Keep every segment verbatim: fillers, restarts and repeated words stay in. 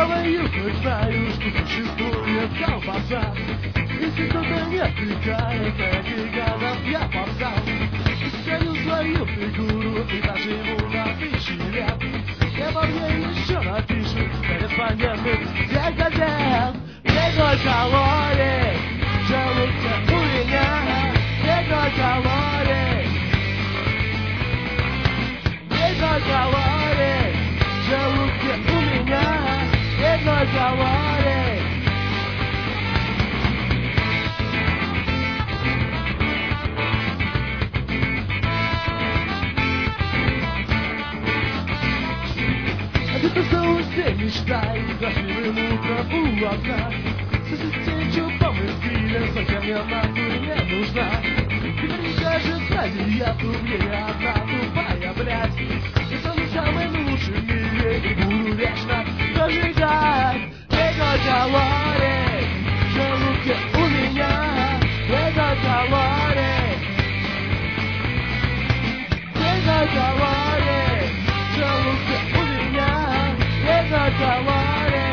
говорю, хоть знаю, что существует колбаса. Если кто-то не отвлекает, океанов я попсал. Искаю свою фигуру и даже ему на тысячи лет. Я по мне еще напишу корреспонденты всех газет. Никакой калорий, желудка у меня, никакой калорий. Никакой калорий, желудка у меня, никакой калорий. Где-то за все мечтай, красивым утром у окна. Сосед чубом и стилем, совсем мне нахуй не нужна. Наверняка же сзади я тупее, одна тупая, блядь. И стану самым лучшим в мире и буду вечно зажигать. Никакой калорий, желудка у меня, никакой калорий. Никакой калорий, желудка у меня, никакой калорий.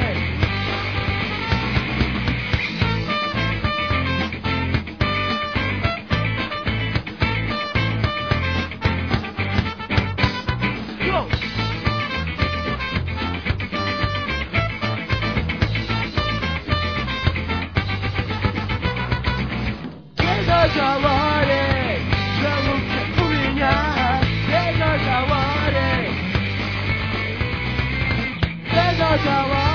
Никакой калорий, желудка у меня, никакой калорий, никакой калорий.